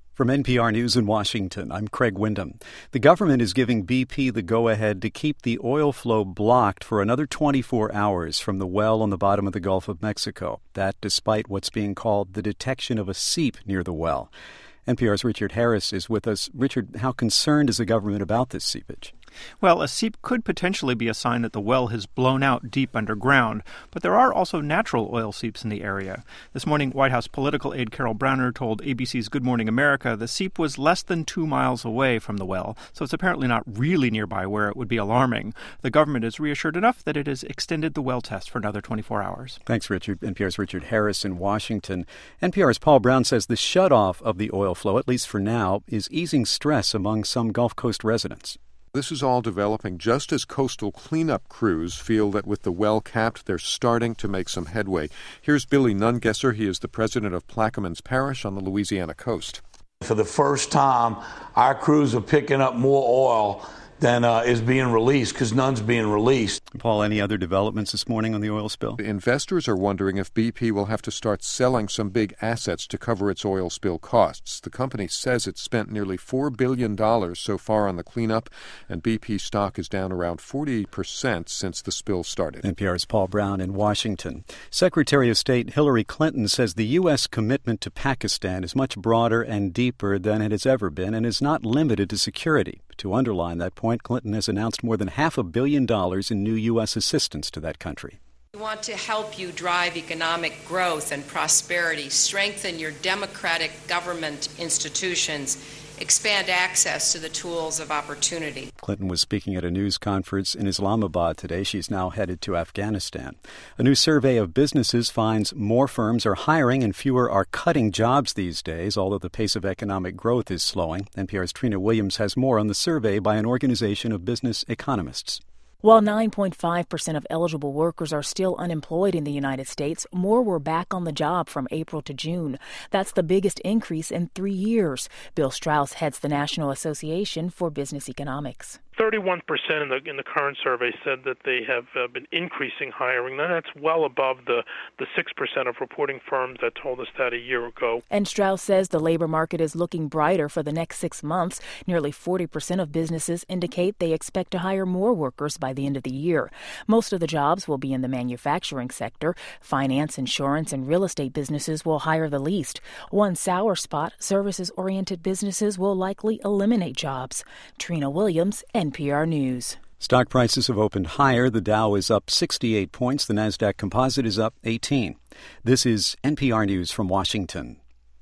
From NPR News in Washington, I'm Craig Windham. The government is giving BP the go-ahead to keep the oil flow blocked for another 24 hours from the well on the bottom of the Gulf of Mexico. That despite what's being called the detection of a seep near the well. NPR's Richard Harris is with us. Richard, how concerned is the government about this seepage? Well, a seep could potentially be a sign that the well has blown out deep underground, but there are also natural oil seeps in the area. This morning, White House political aide Carol Browner told ABC's Good Morning America the seep was less than 2 miles away from the well, so it's apparently not really nearby where it would be alarming. The government is reassured enough that it has extended the well test for another 24 hours. Thanks, Richard. NPR's Richard Harris in Washington. NPR's Paul Brown says the shutoff of the oil flow, at least for now, is easing stress among some Gulf Coast residents. This is all developing just as coastal cleanup crews feel that with the well capped, they're starting to make some headway. Here's Billy Nungesser. He is the president of Plaquemines Parish on the Louisiana coast. For the first time, our crews are picking up more oil than is being released because none's being released. Paul, any other developments this morning on the oil spill? Investors are wondering if BP will have to start selling some big assets to cover its oil spill costs. The company says it's spent nearly $4 billion so far on the cleanup, and BP stock is down around 40% since the spill started. NPR's Paul Brown in Washington. Secretary of State Hillary Clinton says the U.S. commitment to Pakistan is much broader and deeper than it has ever been and is not limited to security. To underline that point, Clinton has announced more than $500 million in new U.S. assistance to that country. We want to help you drive economic growth and prosperity, strengthen your democratic government institutions, expand access to the tools of opportunity. Clinton was speaking at a news conference in Islamabad today. She's now headed to Afghanistan. A new survey of businesses finds more firms are hiring and fewer are cutting jobs these days, although the pace of economic growth is slowing. NPR's Trina Williams has more on the survey by an organization of business economists. While 9.5% of eligible workers are still unemployed in the United States, more were back on the job from April to June. That's the biggest increase in 3 years. Bill Strauss heads the National Association for Business Economics. 31% in the current survey said that they have been increasing hiring. Now, that's well above the 6% of reporting firms that told us that a year ago. And Strauss says the labor market is looking brighter for the next 6 months. Nearly 40% of businesses indicate they expect to hire more workers by the end of the year. Most of the jobs will be in the manufacturing sector. Finance, insurance, and real estate businesses will hire the least. One sour spot, services-oriented businesses will likely eliminate jobs. Trina Williams, NPR News. Stock prices have opened higher. The Dow is up 68 points. The Nasdaq Composite is up 18. This is NPR News from Washington.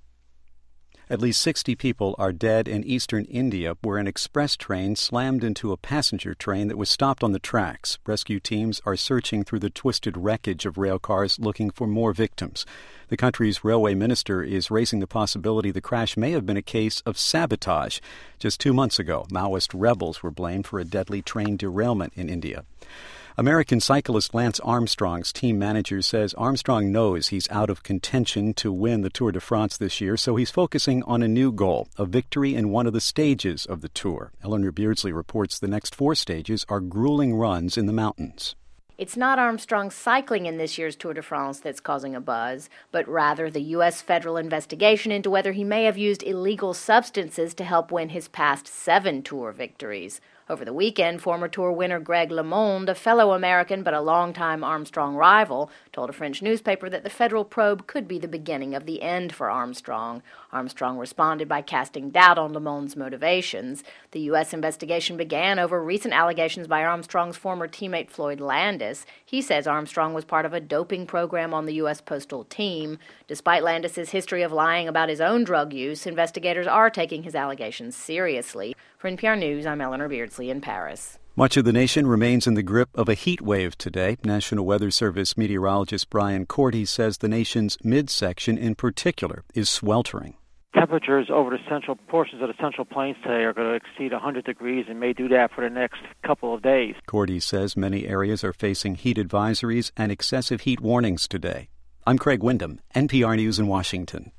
At least 60 people are dead in eastern India where an express train slammed into a passenger train that was stopped on the tracks. Rescue teams are searching through the twisted wreckage of rail cars looking for more victims. The country's railway minister is raising the possibility the crash may have been a case of sabotage. Just 2 months ago, Maoist rebels were blamed for a deadly train derailment in India. American cyclist Lance Armstrong's team manager says Armstrong knows he's out of contention to win the Tour de France this year, so he's focusing on a new goal, a victory in one of the stages of the Tour. Eleanor Beardsley reports the next 4 stages are grueling runs in the mountains. It's not Armstrong cycling in this year's Tour de France that's causing a buzz, but rather the U.S. federal investigation into whether he may have used illegal substances to help win his past 7 Tour victories. Over the weekend, former Tour winner Greg LeMond, a fellow American but a longtime Armstrong rival, told a French newspaper that the federal probe could be the beginning of the end for Armstrong. Armstrong responded by casting doubt on LeMond's motivations. The U.S. investigation began over recent allegations by Armstrong's former teammate Floyd Landis. He says Armstrong was part of a doping program on the U.S. postal team. Despite Landis's history of lying about his own drug use, investigators are taking his allegations seriously. For NPR News, I'm Eleanor Beardsley in Paris. Much of the nation remains in the grip of a heat wave today. National Weather Service meteorologist Brian Cordy says the nation's midsection in particular is sweltering. Temperatures over the central portions of the Central Plains today are going to exceed 100 degrees and may do that for the next couple of days. Cordy says many areas are facing heat advisories and excessive heat warnings today. I'm Craig Windham, NPR News in Washington.